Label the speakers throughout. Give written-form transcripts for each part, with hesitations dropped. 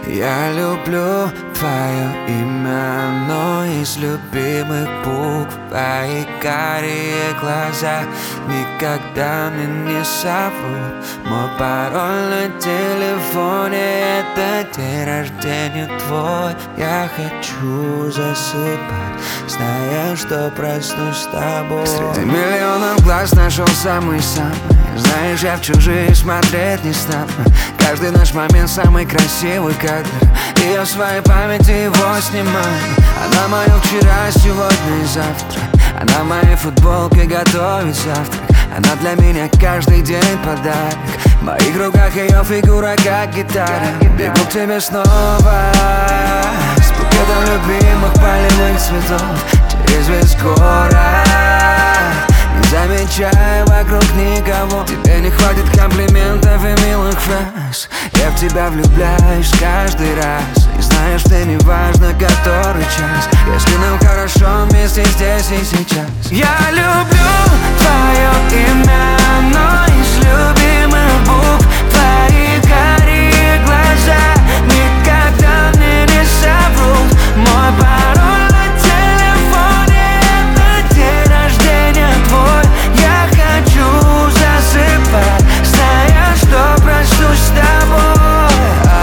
Speaker 1: Я люблю твое имя, но из любимых букв твои карие глаза никогда мне не соврут. Мой пароль на телефоне — это день рождения твой. Я хочу засыпать, зная, что проснусь с тобой. Среди миллионов глаз нашел самый-самый. Знаешь, я в чужие смотреть не стану. Каждый наш момент самый красивый кадр, и я в своей памяти его снимаю. Она мое вчера, сегодня и завтра. Она в моей футболке готовит завтрак. Она для меня каждый день подарок. В моих руках ее фигура как гитара. Бегу к тебе снова с букетом любимых полевых цветов через весь город, не замечая вокруг никого. Тебе не хватит комплиментов и милых фраз. Я в тебя влюбляюсь каждый раз. И знаешь, ты не важно который час, если нам хорошо вместе здесь и сейчас. Я люблю твое имя, но из любимых букв твои карие глаза никогда мне не соврут. Мой пароль на телефоне — это день рождения твой. Я хочу засыпать, зная, что проснусь с тобой.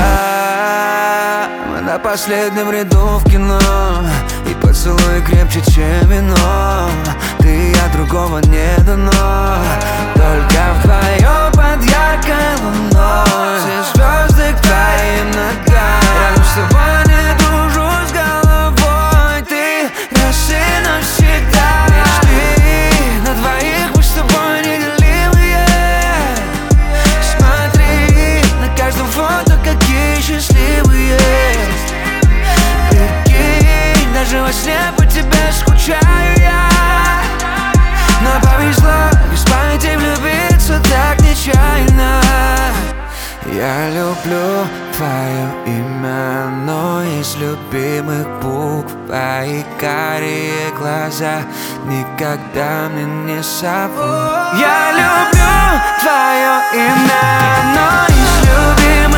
Speaker 1: Мы на последнем ряду в кино, и поцелуй крепче, чем вино. Ты и я, другого не дано, только вдвоем под яркой луной. Все звезды к твоим ногам. Рядом с тобой не дружу с головой. Ты раз и навсегда. Мечты на двоих, мы с тобой неделимые. Смотри, на каждом фото какие счастливые. Прикинь, даже во сне по тебе скучаю я. Но повезло без памяти влюбиться так нечаянно. Я люблю твое имя, но из любимых букв твои карие глаза никогда мне не соврут. Я люблю твое имя, но из любимых